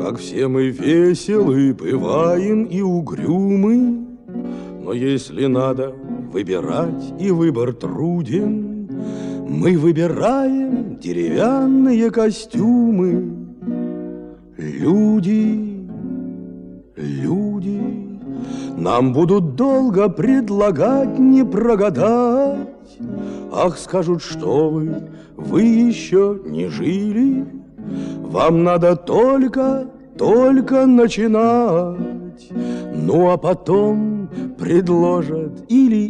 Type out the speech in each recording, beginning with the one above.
Как все мы веселы, бываем и угрюмы, но если надо выбирать, и выбор труден, мы выбираем деревянные костюмы. Люди, люди, нам будут долго предлагать не прогадать. Ах, скажут, что вы еще не жили, вам надо только начинать. Ну, а потом предложат или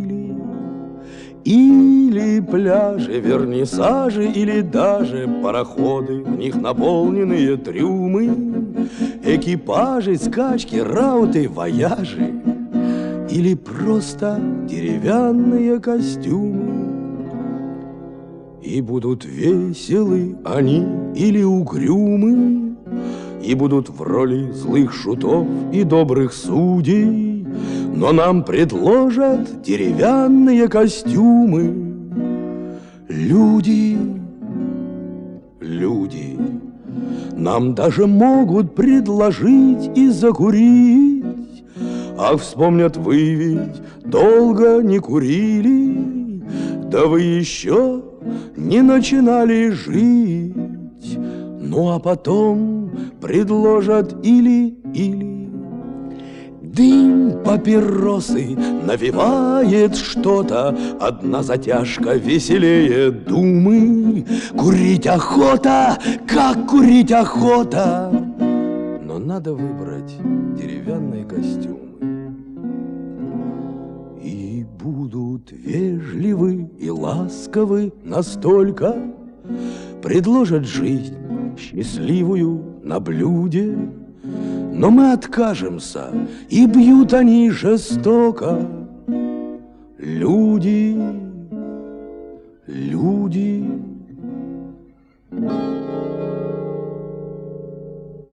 пляжи, вернисажи, или даже пароходы, в них наполненные трюмы, экипажи, скачки, рауты, вояжи, или просто деревянные костюмы. И будут веселы они или угрюмы, и будут в роли злых шутов и добрых судей, но нам предложат деревянные костюмы. Люди, люди, нам даже могут предложить и закурить. Ах, вспомнят, вы ведь долго не курили, да вы еще не начинали жить. Ну, а потом предложат или дым папиросы навевает что-то, одна затяжка веселее думы. Курить охота, как курить охота, но надо выбрать деревянные костюмы. И будут вежливы и ласковы настолько, предложат жизнь счастливую на блюде, но мы откажемся, и бьют они жестоко. Люди, люди,